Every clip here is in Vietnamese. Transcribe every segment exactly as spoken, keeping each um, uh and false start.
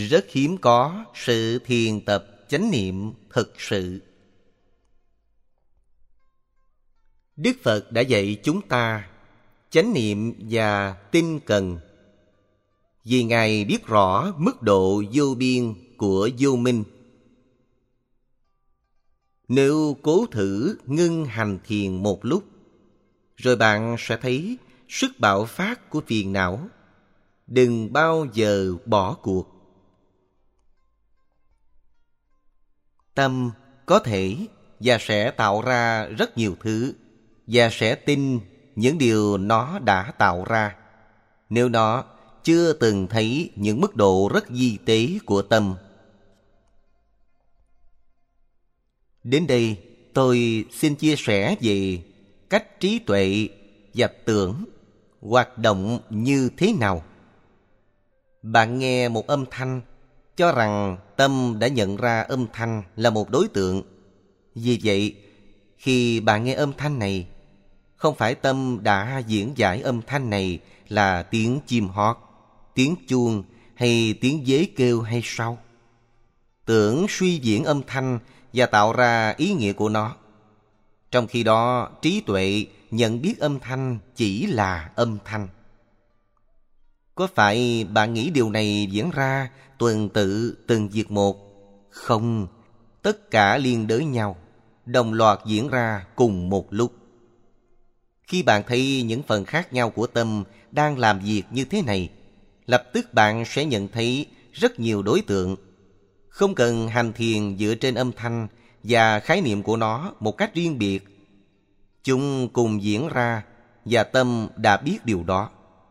rất hiếm có sự thiền tập chánh niệm thực sự. Đức Phật đã dạy chúng ta chánh niệm và tinh cần, vì Ngài biết rõ mức độ vô biên của vô minh. Nếu cố thử ngưng hành thiền một lúc, rồi bạn sẽ thấy sức bạo phát của phiền não. Đừng bao giờ bỏ cuộc. Tâm có thể và sẽ tạo ra rất nhiều thứ, và sẽ tin những điều nó đã tạo ra, nếu nó chưa từng thấy những mức độ rất vi tế của tâm. Đến đây tôi xin chia sẻ về cách trí tuệ và tưởng hoạt động như thế nào. Bạn nghe một âm thanh, cho rằng tâm đã nhận ra âm thanh là một đối tượng. Vì vậy, khi bạn nghe âm thanh này, không phải tâm đã diễn giải âm thanh này là tiếng chim hót, tiếng chuông hay tiếng dế kêu hay sao? Tưởng suy diễn âm thanh và tạo ra ý nghĩa của nó. Trong khi đó, trí tuệ nhận biết âm thanh chỉ là âm thanh. Có phải bạn nghĩ điều này diễn ra tuần tự từng việc một? Không, tất cả liên đới nhau, đồng loạt diễn ra cùng một lúc. Khi bạn thấy những phần khác nhau của tâm đang làm việc như thế này, lập tức bạn sẽ nhận thấy rất nhiều đối tượng. Không cần hành thiền dựa trên âm thanh và khái niệm của nó một cách riêng biệt. Chúng cùng diễn ra và tâm đã biết điều đó.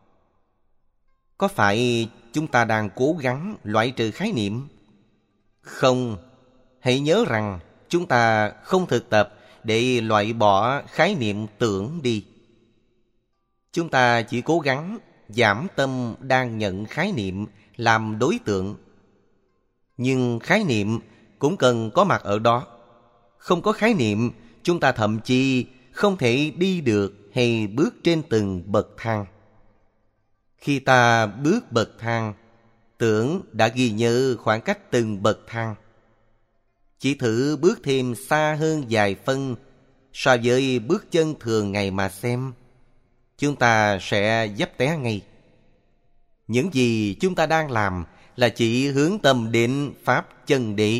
Có phải chúng ta đang cố gắng loại trừ khái niệm? Không, hãy nhớ rằng chúng ta không thực tập để loại bỏ khái niệm tưởng đi. Chúng ta chỉ cố gắng giảm tâm đang nhận khái niệm làm đối tượng. Nhưng khái niệm cũng cần có mặt ở đó. Không có khái niệm, chúng ta thậm chí không thể đi được hay bước trên từng bậc thang. Khi ta bước bậc thang, tưởng đã ghi nhớ khoảng cách từng bậc thang. Chỉ thử bước thêm xa hơn vài phân so với bước chân thường ngày mà xem, chúng ta sẽ dấp té ngay. Những gì chúng ta đang làm là chỉ hướng tâm đến Pháp chân đế.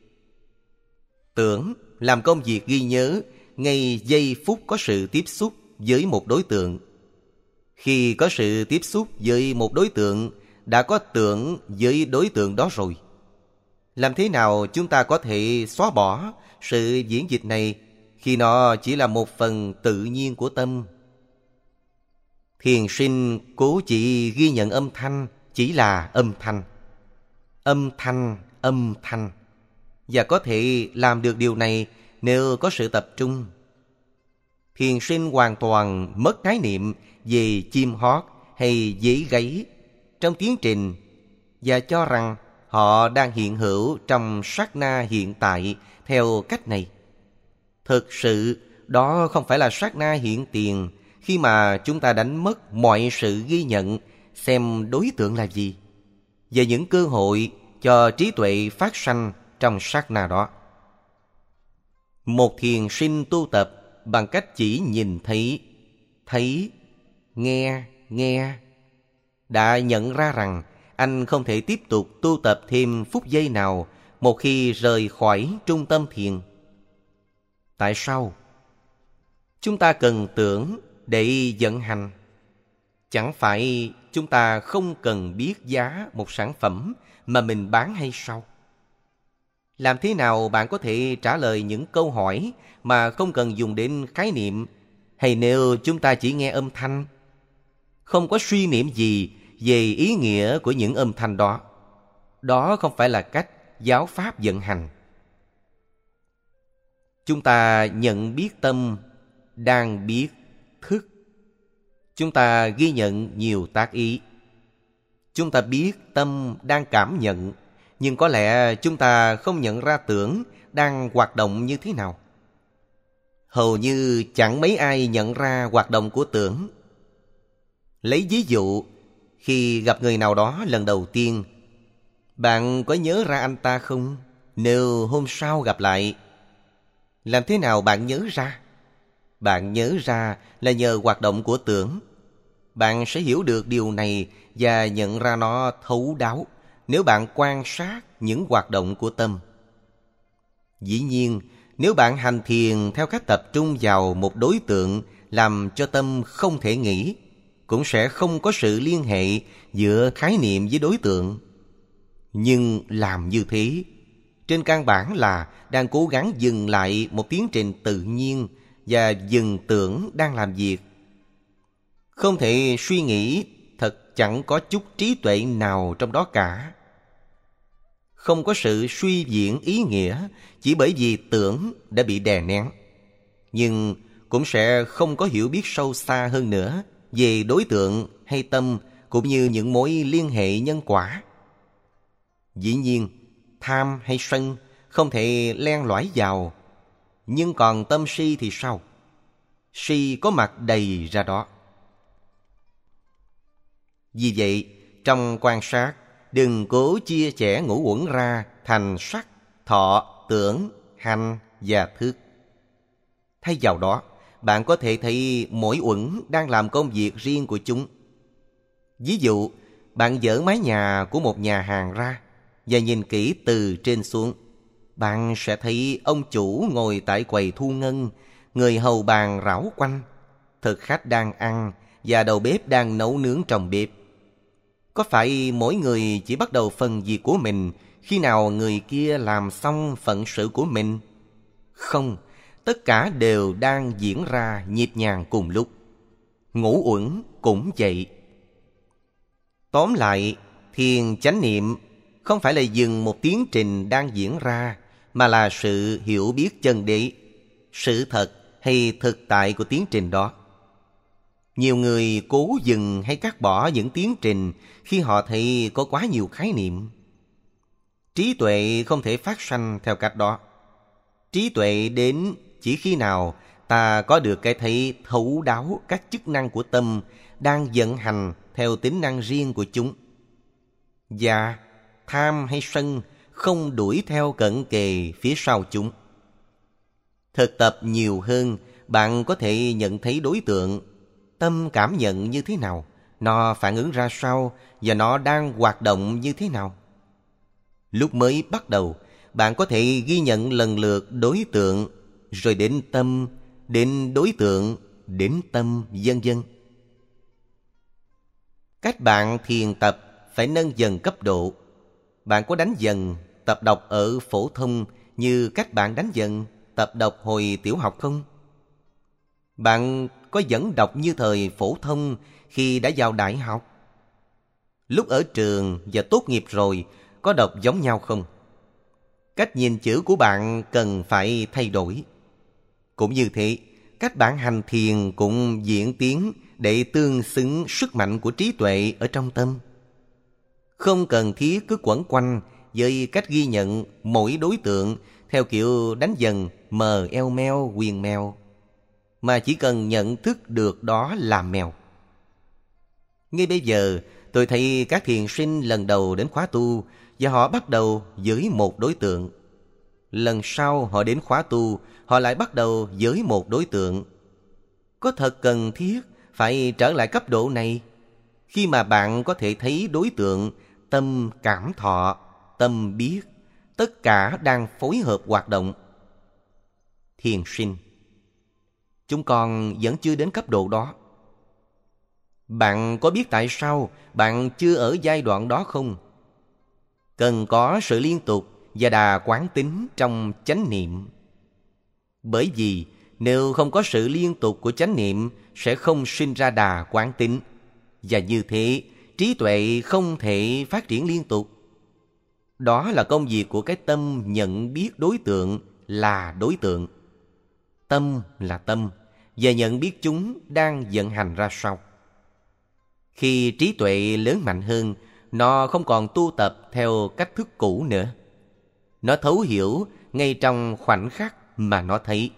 Tưởng làm công việc ghi nhớ ngay giây phút có sự tiếp xúc với một đối tượng. Khi có sự tiếp xúc với một đối tượng, đã có tưởng với đối tượng đó rồi. Làm thế nào chúng ta có thể xóa bỏ sự diễn dịch này khi nó chỉ là một phần tự nhiên của tâm? Thiền sinh cố chỉ ghi nhận âm thanh chỉ là âm thanh. Âm thanh, âm thanh. Và có thể làm được điều này nếu có sự tập trung. Thiền sinh hoàn toàn mất khái niệm về chim hót hay dế gáy trong tiến trình và cho rằng họ đang hiện hữu trong sát na hiện tại theo cách này. Thực sự, đó không phải là sát na hiện tiền khi mà chúng ta đánh mất mọi sự ghi nhận xem đối tượng là gì và những cơ hội cho trí tuệ phát sanh trong sát na đó. Một thiền sinh tu tập bằng cách chỉ nhìn thấy, thấy, nghe, nghe, đã nhận ra rằng anh không thể tiếp tục tu tập thêm phút giây nào một khi rời khỏi trung tâm thiền. Tại sao? Chúng ta cần tưởng để vận hành. Chẳng phải chúng ta không cần biết giá một sản phẩm mà mình bán hay sao? Làm thế nào bạn có thể trả lời những câu hỏi mà không cần dùng đến khái niệm, hay nếu chúng ta chỉ nghe âm thanh, không có suy niệm gì về ý nghĩa của những âm thanh đó? Đó không phải là cách giáo pháp vận hành. Chúng ta nhận biết tâm đang biết thức. Chúng ta ghi nhận nhiều tác ý. Chúng ta biết tâm đang cảm nhận, nhưng có lẽ chúng ta không nhận ra tưởng đang hoạt động như thế nào. Hầu như chẳng mấy ai nhận ra hoạt động của tưởng. Lấy ví dụ, khi gặp người nào đó lần đầu tiên, Bạn có nhớ ra anh ta không? Nếu hôm sau gặp lại, làm thế nào bạn nhớ ra? Bạn nhớ ra là nhờ hoạt động của tưởng. Bạn sẽ hiểu được điều này và nhận ra nó thấu đáo nếu bạn quan sát những hoạt động của tâm. Dĩ nhiên, nếu bạn hành thiền theo cách tập trung vào một đối tượng làm cho tâm không thể nghĩ, cũng sẽ không có sự liên hệ giữa khái niệm với đối tượng. Nhưng làm như thế, trên căn bản là đang cố gắng dừng lại một tiến trình tự nhiên và dừng tưởng đang làm việc. Không thể suy nghĩ, thật chẳng có chút trí tuệ nào trong đó cả. Không có sự suy diễn ý nghĩa chỉ bởi vì tưởng đã bị đè nén. Nhưng cũng sẽ không có hiểu biết sâu xa hơn nữa về đối tượng hay tâm cũng như những mối liên hệ nhân quả. Dĩ nhiên, tham hay sân không thể len lỏi vào. Nhưng còn tâm si thì sao? Si có mặt đầy ra đó. Vì vậy, trong quan sát, đừng cố chia sẻ ngũ uẩn ra thành sắc, thọ, tưởng, hành và thức. Thay vào đó, bạn có thể thấy mỗi uẩn đang làm công việc riêng của chúng. Ví dụ, bạn dỡ mái nhà của một nhà hàng ra và nhìn kỹ từ trên xuống. Bạn sẽ thấy ông chủ ngồi tại quầy thu ngân, người hầu bàn rảo quanh, thực khách đang ăn và đầu bếp đang nấu nướng trong bếp. Có phải mỗi người chỉ bắt đầu phần việc của mình khi nào người kia làm xong phận sự của mình? Không, tất cả đều đang diễn ra nhịp nhàng cùng lúc. Ngũ uẩn cũng vậy. Tóm lại, thiền chánh niệm không phải là dừng một tiến trình đang diễn ra, mà là sự hiểu biết chân đế, sự thật hay thực tại của tiến trình đó. Nhiều người cố dừng hay cắt bỏ những tiến trình khi họ thấy có quá nhiều khái niệm. Trí tuệ không thể phát sanh theo cách đó. Trí tuệ đến chỉ khi nào ta có được cái thấy thấu đáo các chức năng của tâm đang vận hành theo tính năng riêng của chúng. Và tham hay sân không đuổi theo cận kề phía sau chúng. Thực tập nhiều hơn, bạn có thể nhận thấy đối tượng, tâm cảm nhận như thế nào, nó phản ứng ra sao và nó đang hoạt động như thế nào. Lúc mới bắt đầu, bạn có thể ghi nhận lần lượt đối tượng, rồi đến tâm, đến đối tượng, đến tâm, vân vân. Cách bạn thiền tập phải nâng dần cấp độ. Bạn có đánh dần tập đọc ở phổ thông như cách bạn đánh dần tập đọc hồi tiểu học không? Bạn có vẫn đọc như thời phổ thông khi đã vào đại học? Lúc ở trường và tốt nghiệp rồi có đọc giống nhau không? Cách nhìn chữ của bạn cần phải thay đổi. Cũng như thế, cách bạn hành thiền cũng diễn tiến để tương xứng sức mạnh của trí tuệ ở trong tâm. Không cần thiết cứ quẩn quanh với cách ghi nhận mỗi đối tượng theo kiểu đánh dần mờ eo meo quyền mèo, mà chỉ cần nhận thức được đó là mèo. Ngay bây giờ, tôi thấy các thiền sinh lần đầu đến khóa tu và họ bắt đầu với một đối tượng. Lần sau họ đến khóa tu, họ lại bắt đầu với một đối tượng. Có thật cần thiết phải trở lại cấp độ này khi mà bạn có thể thấy đối tượng, tâm cảm thọ, tâm biết, tất cả đang phối hợp hoạt động. Thiền sinh: chúng con vẫn chưa đến cấp độ đó. Bạn có biết tại sao bạn chưa ở giai đoạn đó không? Cần có sự liên tục và đà quán tính trong chánh niệm. Bởi vì nếu không có sự liên tục của chánh niệm sẽ không sinh ra đà quán tính. Và như thế, trí tuệ không thể phát triển liên tục. Đó là công việc của cái tâm nhận biết đối tượng là đối tượng. Tâm là tâm, và nhận biết chúng đang vận hành ra sao. Khi trí tuệ lớn mạnh hơn, nó không còn tu tập theo cách thức cũ nữa. Nó thấu hiểu ngay trong khoảnh khắc mà nó thấy.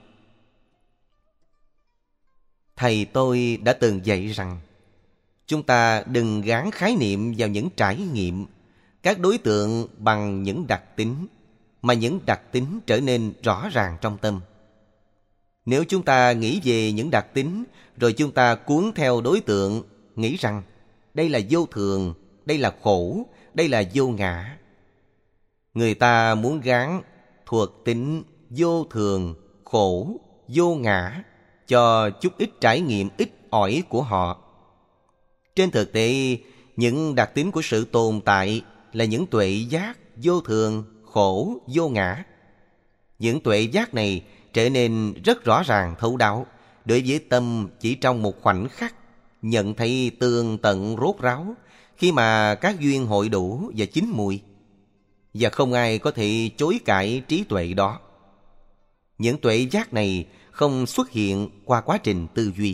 Thầy tôi đã từng dạy rằng chúng ta đừng gán khái niệm vào những trải nghiệm, các đối tượng bằng những đặc tính, mà những đặc tính trở nên rõ ràng trong tâm. Nếu chúng ta nghĩ về những đặc tính, rồi chúng ta cuốn theo đối tượng, nghĩ rằng đây là vô thường, đây là khổ, đây là vô ngã. Người ta muốn gán thuộc tính vô thường, khổ, vô ngã cho chút ít trải nghiệm ít ỏi của họ. Trên thực tế, những đặc tính của sự tồn tại là những tuệ giác vô thường, khổ, vô ngã. Những tuệ giác này trở nên rất rõ ràng thấu đáo đối với tâm chỉ trong một khoảnh khắc, nhận thấy tường tận rốt ráo khi mà các duyên hội đủ và chín mùi. Và không ai có thể chối cãi trí tuệ đó. Những tuệ giác này không xuất hiện qua quá trình tư duy.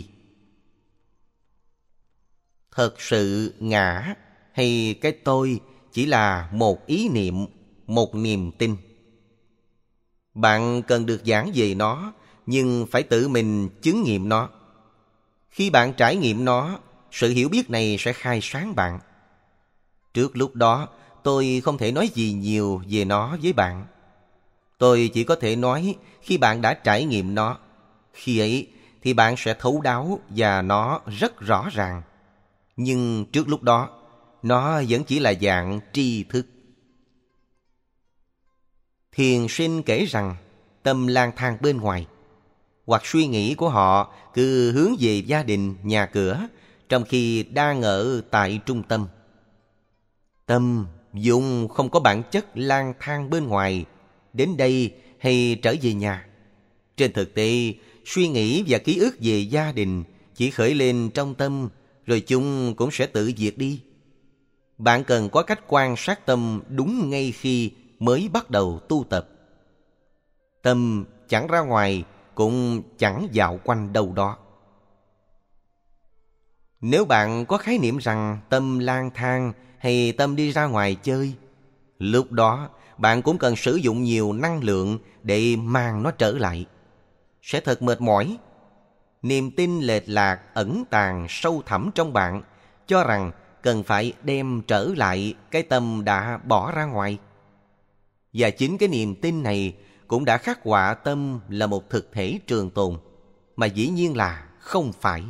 Thật sự ngã hay cái tôi chỉ là một ý niệm, một niềm tin. Bạn cần được giảng về nó, nhưng phải tự mình chứng nghiệm nó. Khi bạn trải nghiệm nó, sự hiểu biết này sẽ khai sáng bạn. Trước lúc đó, tôi không thể nói gì nhiều về nó với bạn. Tôi chỉ có thể nói khi bạn đã trải nghiệm nó. Khi ấy thì bạn sẽ thấu đáo và nó rất rõ ràng. Nhưng trước lúc đó, nó vẫn chỉ là dạng tri thức. Thiền sinh kể rằng tâm lang thang bên ngoài, hoặc suy nghĩ của họ cứ hướng về gia đình, nhà cửa, trong khi đang ở tại trung tâm. Tâm vốn không có bản chất lang thang bên ngoài, đến đây hay trở về nhà. Trên thực tế, suy nghĩ và ký ức về gia đình chỉ khởi lên trong tâm, rồi chúng cũng sẽ tự diệt đi. Bạn cần có cách quan sát tâm đúng ngay khi mới bắt đầu tu tập. Tâm chẳng ra ngoài, cũng chẳng dạo quanh đâu đó. Nếu bạn có khái niệm rằng tâm lang thang hay tâm đi ra ngoài chơi, lúc đó bạn cũng cần sử dụng nhiều năng lượng để mang nó trở lại. Sẽ thật mệt mỏi. Niềm tin lệch lạc ẩn tàng sâu thẳm trong bạn cho rằng cần phải đem trở lại cái tâm đã bỏ ra ngoài. Và chính cái niềm tin này cũng đã khắc họa tâm là một thực thể trường tồn, mà dĩ nhiên là không phải.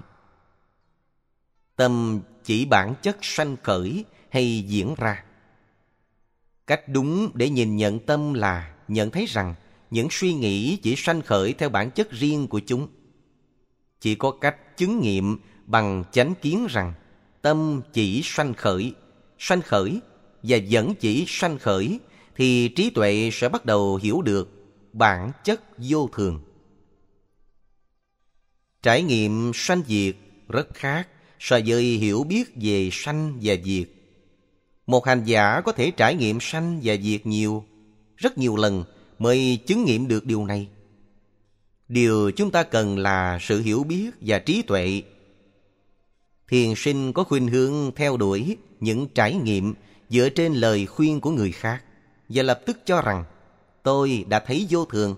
Tâm chỉ bản chất sanh khởi hay diễn ra. Cách đúng để nhìn nhận tâm là nhận thấy rằng những suy nghĩ chỉ sanh khởi theo bản chất riêng của chúng. Chỉ có cách chứng nghiệm bằng chánh kiến rằng tâm chỉ sanh khởi, sanh khởi và vẫn chỉ sanh khởi, thì trí tuệ sẽ bắt đầu hiểu được bản chất vô thường. Trải nghiệm sanh diệt rất khác so với hiểu biết về sanh và diệt. Một hành giả có thể trải nghiệm sanh và diệt nhiều, rất nhiều lần mới chứng nghiệm được điều này. Điều chúng ta cần là sự hiểu biết và trí tuệ. Thiền sinh có khuynh hướng theo đuổi những trải nghiệm dựa trên lời khuyên của người khác và lập tức cho rằng tôi đã thấy vô thường.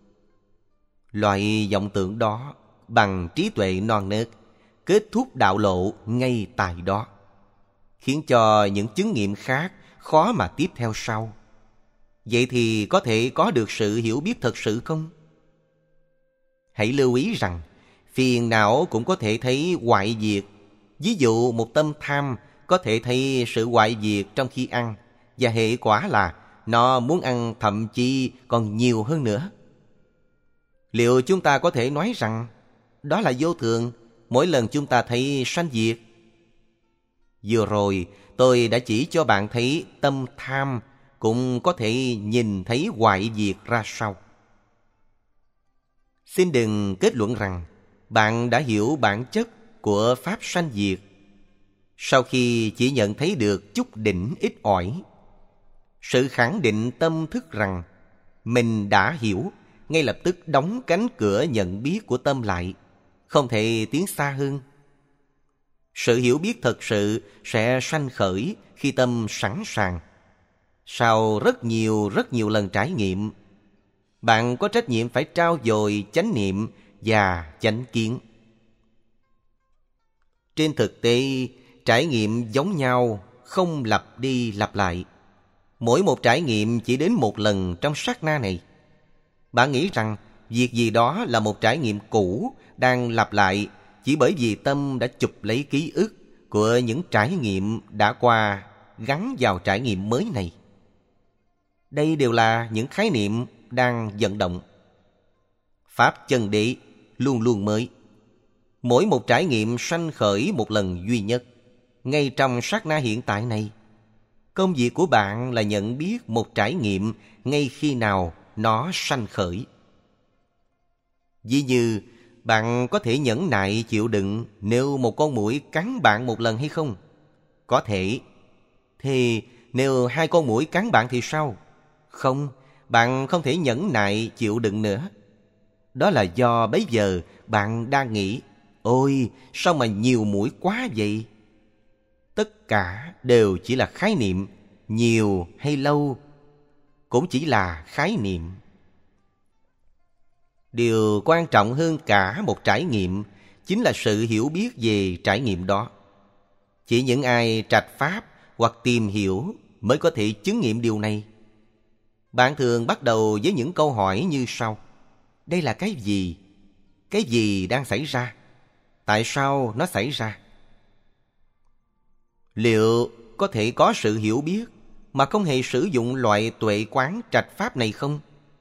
Loại vọng tưởng đó bằng trí tuệ non nớt kết thúc đạo lộ ngay tại đó, khiến cho những chứng nghiệm khác khó mà tiếp theo sau. Vậy thì có thể có được sự hiểu biết thật sự không? Hãy lưu ý rằng phiền não cũng có thể thấy hoại diệt. Ví dụ một tâm tham có thể thấy sự hoại diệt trong khi ăn, và hệ quả là nó muốn ăn thậm chí còn nhiều hơn nữa. Liệu chúng ta có thể nói rằng đó là vô thường mỗi lần chúng ta thấy sanh diệt? Vừa rồi tôi đã chỉ cho bạn thấy tâm tham cũng có thể nhìn thấy hoại diệt ra sao. Xin đừng kết luận rằng bạn đã hiểu bản chất của pháp sanh diệt sau khi chỉ nhận thấy được chút đỉnh ít ỏi. Sự khẳng định tâm thức rằng mình đã hiểu ngay lập tức đóng cánh cửa nhận biết của tâm lại, không thể tiến xa hơn. Sự hiểu biết thật sự sẽ sanh khởi khi tâm sẵn sàng. Sau rất nhiều rất nhiều lần trải nghiệm, bạn có trách nhiệm phải trau dồi chánh niệm và chánh kiến. Trên thực tế, trải nghiệm giống nhau, không lặp đi lặp lại. Mỗi một trải nghiệm chỉ đến một lần trong sát na này. Bạn nghĩ rằng việc gì đó là một trải nghiệm cũ đang lặp lại chỉ bởi vì tâm đã chụp lấy ký ức của những trải nghiệm đã qua gắn vào trải nghiệm mới này. Đây đều là những khái niệm đang vận động. Pháp chân đế luôn luôn mới. Mỗi một trải nghiệm sanh khởi một lần duy nhất, ngay trong sát na hiện tại này. Công việc của bạn là nhận biết một trải nghiệm ngay khi nào nó sanh khởi. Ví như bạn có thể nhẫn nại chịu đựng nếu một con muỗi cắn bạn một lần hay không? Có thể. Thì nếu hai con muỗi cắn bạn thì sao? Không, bạn không thể nhẫn nại chịu đựng nữa. Đó là do bấy giờ bạn đang nghĩ, ôi, sao mà nhiều muỗi quá vậy? Tất cả đều chỉ là khái niệm, nhiều hay lâu cũng chỉ là khái niệm. Điều quan trọng hơn cả một trải nghiệm chính là sự hiểu biết về trải nghiệm đó. Chỉ những ai trạch pháp hoặc tìm hiểu mới có thể chứng nghiệm điều này. Bạn thường bắt đầu với những câu hỏi như sau. Đây là cái gì? Cái gì đang xảy ra? Tại sao nó xảy ra? Liệu có thể có sự hiểu biết mà không hề sử dụng loại tuệ quán trạch pháp này không?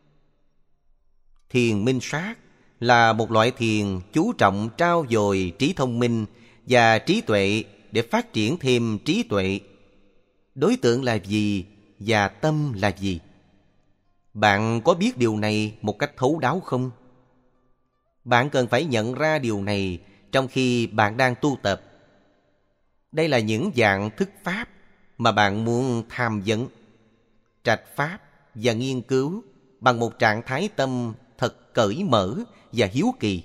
Thiền minh sát là một loại thiền chú trọng trao dồi trí thông minh và trí tuệ để phát triển thêm trí tuệ. Đối tượng là gì và tâm là gì? Bạn có biết điều này một cách thấu đáo không? Bạn cần phải nhận ra điều này trong khi bạn đang tu tập. Đây là những dạng thức pháp mà bạn muốn tham vấn, trạch pháp và nghiên cứu bằng một trạng thái tâm thật cởi mở và hiếu kỳ.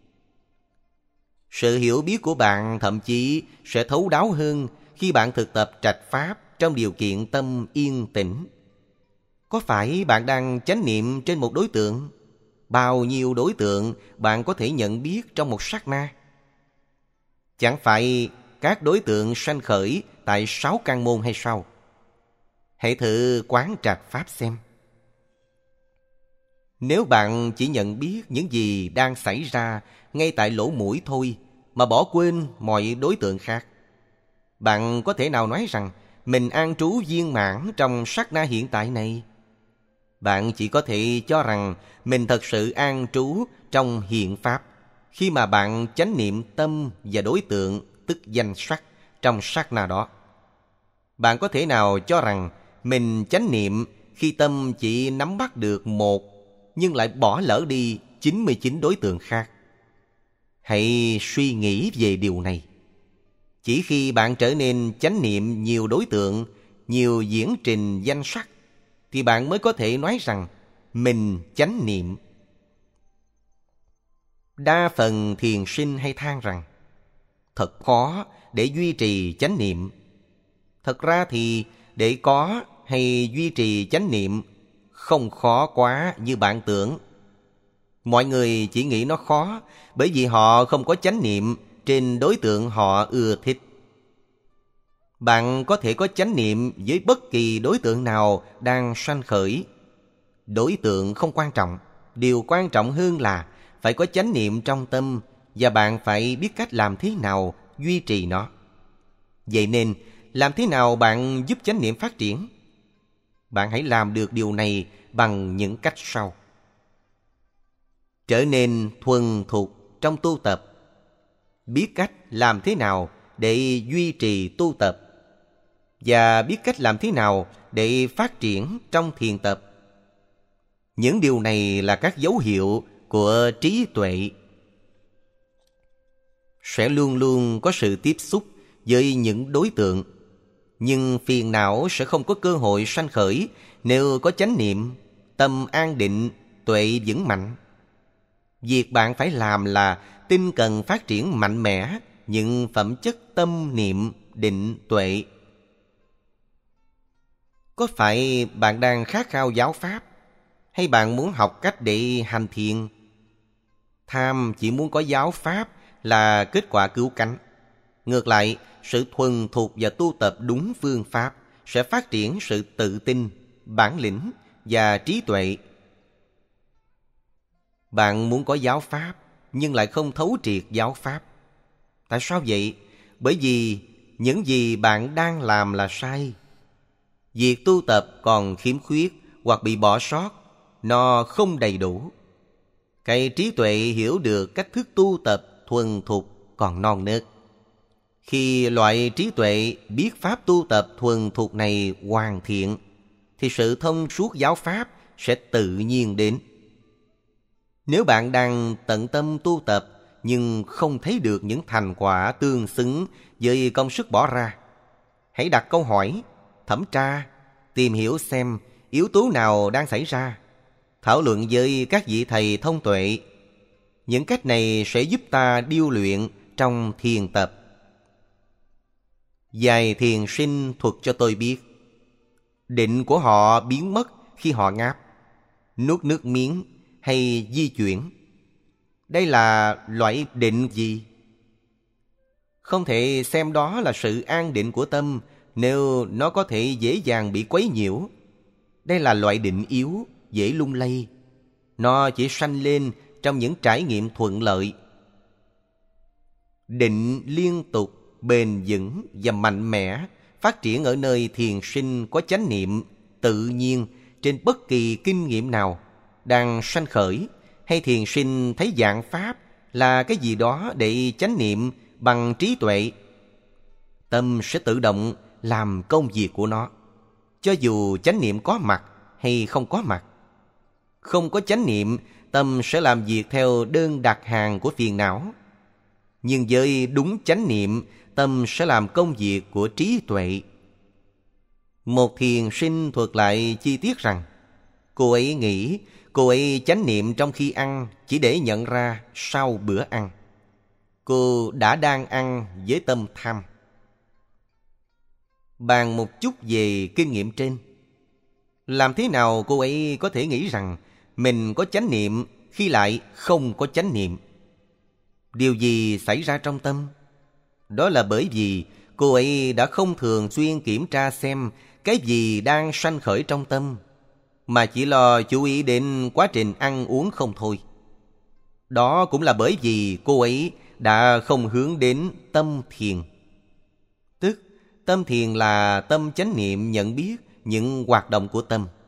Sự hiểu biết của bạn thậm chí sẽ thấu đáo hơn khi bạn thực tập trạch pháp trong điều kiện tâm yên tĩnh. Có phải bạn đang chánh niệm trên một đối tượng? Bao nhiêu đối tượng bạn có thể nhận biết trong một sát na? Chẳng phải các đối tượng sanh khởi tại sáu căn môn hay sao? Hãy thử quán trạch pháp xem. Nếu bạn chỉ nhận biết những gì đang xảy ra ngay tại lỗ mũi thôi mà bỏ quên mọi đối tượng khác, bạn có thể nào nói rằng mình an trú viên mãn trong sát na hiện tại này? Bạn chỉ có thể cho rằng mình thật sự an trú trong hiện pháp khi mà bạn chánh niệm tâm và đối tượng, tức danh sắc, trong sát na đó. Bạn có thể nào cho rằng mình chánh niệm khi tâm chỉ nắm bắt được một nhưng lại bỏ lỡ đi chín mươi chín đối tượng khác? Hãy suy nghĩ về điều này. Chỉ khi bạn trở nên chánh niệm nhiều đối tượng, nhiều diễn trình danh sắc, thì bạn mới có thể nói rằng mình chánh niệm. Đa phần thiền sinh hay than rằng thật khó để duy trì chánh niệm. Thật ra thì để có hay duy trì chánh niệm không khó quá như bạn tưởng. Mọi người chỉ nghĩ nó khó bởi vì họ không có chánh niệm trên đối tượng họ ưa thích. Bạn có thể có chánh niệm với bất kỳ đối tượng nào đang sanh khởi. Đối tượng không quan trọng. Điều quan trọng hơn là phải có chánh niệm trong tâm và bạn phải biết cách làm thế nào duy trì nó. Vậy nên, làm thế nào bạn giúp chánh niệm phát triển? Bạn hãy làm được điều này bằng những cách sau. Trở nên thuần thục trong tu tập. Biết cách làm thế nào để duy trì tu tập. Và biết cách làm thế nào để phát triển trong thiền tập. Những điều này là các dấu hiệu của trí tuệ. Sẽ luôn luôn có sự tiếp xúc với những đối tượng, nhưng phiền não sẽ không có cơ hội sanh khởi nếu có chánh niệm, tâm an định, tuệ vững mạnh. Việc bạn phải làm là tinh cần phát triển mạnh mẽ những phẩm chất tâm niệm, định, tuệ. Có phải bạn đang khát khao giáo pháp, hay bạn muốn học cách để hành thiền? Tham chỉ muốn có giáo pháp là kết quả cứu cánh. Ngược lại, sự thuần thục và tu tập đúng phương pháp sẽ phát triển sự tự tin, bản lĩnh và trí tuệ. Bạn muốn có giáo pháp nhưng lại không thấu triệt giáo pháp. Tại sao vậy? Bởi vì những gì bạn đang làm là sai. Việc tu tập còn khiếm khuyết hoặc bị bỏ sót, nó không đầy đủ. Cái trí tuệ hiểu được cách thức tu tập thuần thục còn non nớt. Khi loại trí tuệ biết pháp tu tập thuần thục này hoàn thiện, thì sự thông suốt giáo pháp sẽ tự nhiên đến. Nếu bạn đang tận tâm tu tập nhưng không thấy được những thành quả tương xứng với công sức bỏ ra, hãy đặt câu hỏi, thẩm tra, tìm hiểu xem yếu tố nào đang xảy ra. Thảo luận với các vị thầy thông tuệ. Những cách này sẽ giúp ta điêu luyện trong thiền tập. Vài thiền sinh thuật cho tôi biết, định của họ biến mất khi họ ngáp, nuốt nước miếng hay di chuyển. Đây là loại định gì? Không thể xem đó là sự an định của tâm nếu nó có thể dễ dàng bị quấy nhiễu. Đây là loại định yếu, dễ lung lay. Nó chỉ sanh lên trong những trải nghiệm thuận lợi. Định liên tục, bền vững và mạnh mẽ phát triển ở nơi thiền sinh có chánh niệm tự nhiên trên bất kỳ kinh nghiệm nào đang sanh khởi, hay thiền sinh thấy dạng pháp là cái gì đó để chánh niệm bằng trí tuệ. Tâm sẽ tự động làm công việc của nó, cho dù chánh niệm có mặt hay không có mặt. Không có chánh niệm, tâm sẽ làm việc theo đơn đặt hàng của phiền não. Nhưng với đúng chánh niệm, tâm sẽ làm công việc của trí tuệ. Một thiền sinh thuật lại chi tiết rằng, cô ấy nghĩ cô ấy chánh niệm trong khi ăn chỉ để nhận ra sau bữa ăn. Cô đã đang ăn với tâm tham. Bàn một chút về kinh nghiệm trên. Làm thế nào cô ấy có thể nghĩ rằng mình có chánh niệm khi lại không có chánh niệm? Điều gì xảy ra trong tâm? Đó là bởi vì cô ấy đã không thường xuyên kiểm tra xem cái gì đang sanh khởi trong tâm, mà chỉ lo chú ý đến quá trình ăn uống không thôi. Đó cũng là bởi vì cô ấy đã không hướng đến tâm thiền. Tức tâm thiền là tâm chánh niệm nhận biết những hoạt động của tâm.